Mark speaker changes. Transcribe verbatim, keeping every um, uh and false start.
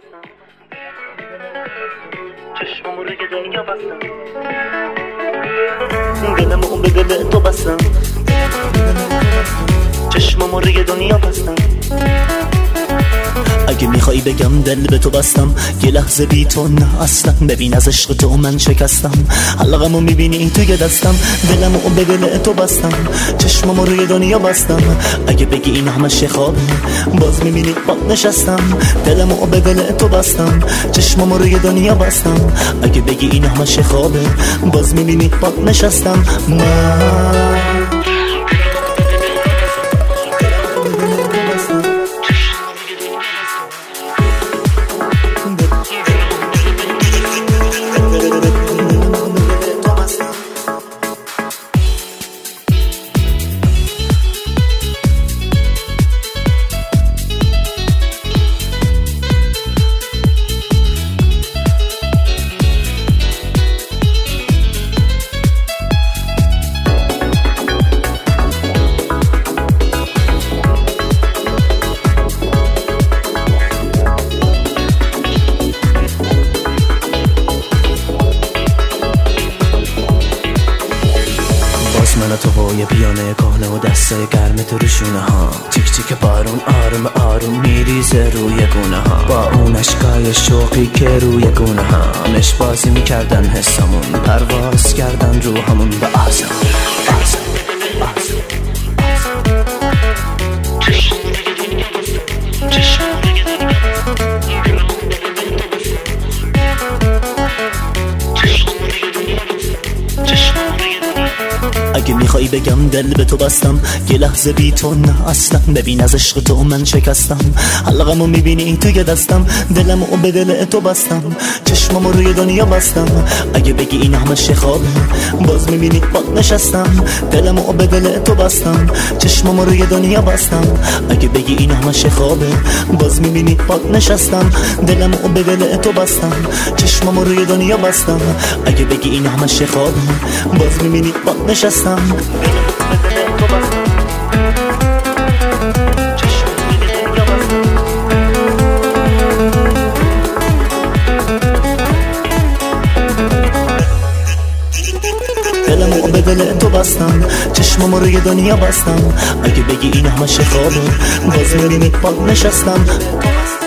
Speaker 1: چشمامو روی دنیا بستم، دلمو به دل تو بستم، چشمامو روی دنیا بستم. اگه میخوایی بگم دل به تو بستم، یه لحظه بی تو نه اصلا. ببین از عشق تو من شکستم، حلقمو میبینی توی دستم، دلمو به دل تو بستم، چشمامو روی دنیا بستم. اگه بگی این همش خوابه، باز میبینی با نشستم، دلمو به دل تو بستم، چشمامو روی دنیا بستم. اگه بگی این همش خوابه، باز میبینی با نشستم. من من تو بای بیانه کهنه و دستای گرم تو روشونه ها، تیک تیک بارون آروم آروم میریزه روی گونه ها، با اون اشکای شوقی که روی گونه ها مش بازی میکردن حسامون، پرواز کردن روحمون به آسمان آسمان آسمان. اگه میخوایی بگم دل به تو بستم، یه لحظه بی تو نه اصلا. ببین از عشق تو من شکستم، حلقمو میبینی توی دستم، دلمو به دل تو بستم، چشمامو روی دنیا بستم. اگه بگی این همش خوابه، باز میبینی با نشستم، دلمو به دل تو بستم، چشمامو روی دنیا بستم. اگه بگی این همش خوابه، باز میبینی با نشستم، دلمو به دل تو بستم، چشمامو روی دنیا بستم. اگه بگی این همش خوابه، باز میبینی با نشستم. دلمو به دل تو بستم، چشمامو روی دنیا بستم. اگه بگی این همش خوابه، باز میبینی با نشستم.